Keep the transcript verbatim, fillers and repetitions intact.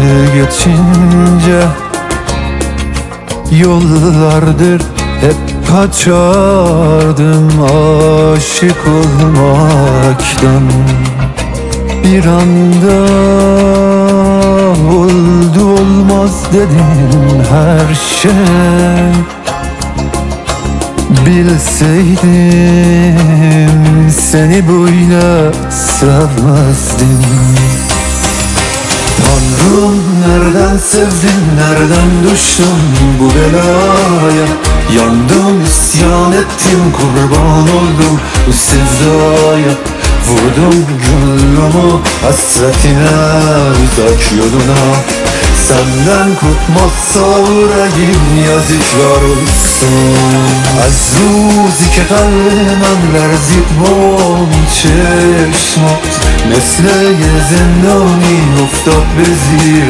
geçince yollardır hep kaçardım aşık olmaktan. Bir anda oldu olmaz dedin her şey. Bilseydim seni böyle sevmezdim. Tanrım nereden sevdin, nereden düştüm bu belaya? Yandım, isyan ettim, kurban oldum bu sevdaya. Vurdum gönlümü hasretine, uzak yoluna. Senden kopmazsa yüreğim yazıklar olsun. از روزی که قلب من لرزید با اون چشمات، مثل یه زندانی افتاد به زیر